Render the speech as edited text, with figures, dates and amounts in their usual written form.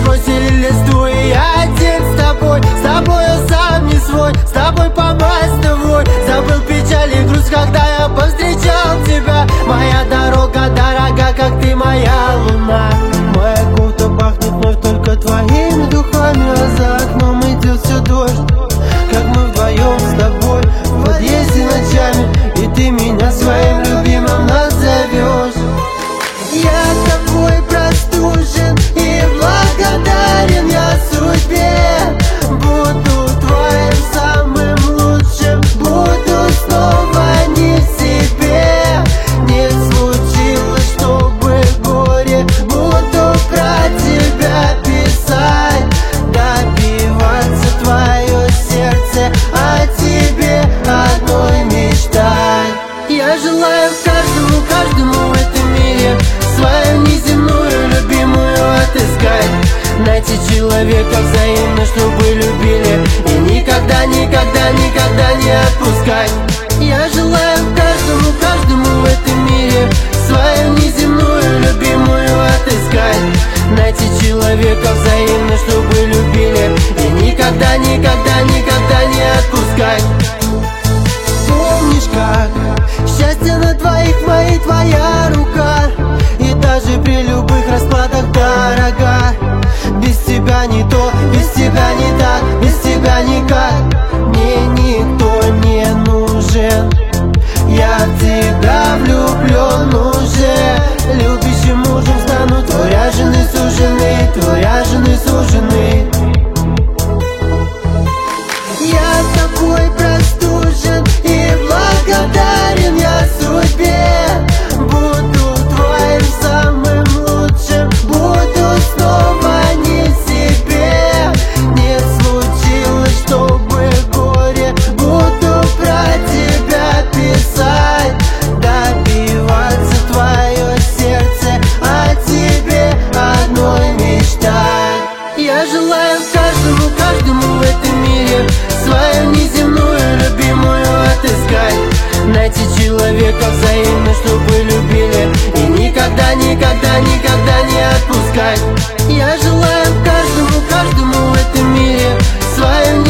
бросили листву, и я один с тобою сам не свой, с тобой по мостовой. Забыл печаль и грусть, когда я повстречал тебя. Моя дорога дорога, как ты моя луна. Моя кофта пахнет вновь только твоими духами, а за окном идет все дождь, как мы вдвоем с тобой в подъезде ночами, и ты меня своим любимым назовешь. Я тобой простужен и благодарен я судьбе. Буду твоим самым лучшим, буду снова не в себе. Не случилось, чтобы горе, буду про тебя писать, добиваться твое сердце, а тебе одной мечтать. Я желаю каждому в этом мире свою неземную любимую отыскать, найти человека взаимно, чтобы любили, и никогда не отпускать. Я желаю каждому в этом мире свою неземную любимую отыскать, найти человека взаимно, чтобы любили, и никогда не отпускать. Помнишь, как счастье на двоих твоя рука, и даже при любых раскладах дорога. Без тебя не то, без тебя не так, без тебя никак. Мне никто не нужен, я в тебя влюблен уже. Любящим мужем стану, твоя жены сужены, твоя жены сужены. Я тобой простужен и благодарен я судьбе. Буду твоим самым лучшим, буду снова не в себе. Не случилось, чтобы горе, буду про тебя писать, добиваться твое сердце, а тебе одной мечтать. Я желаю каждому в этом мире свою неземную любимую отыскать, найти человека взаимно, чтобы любили, и никогда не отпускать. Я желаю каждому в этом мире свою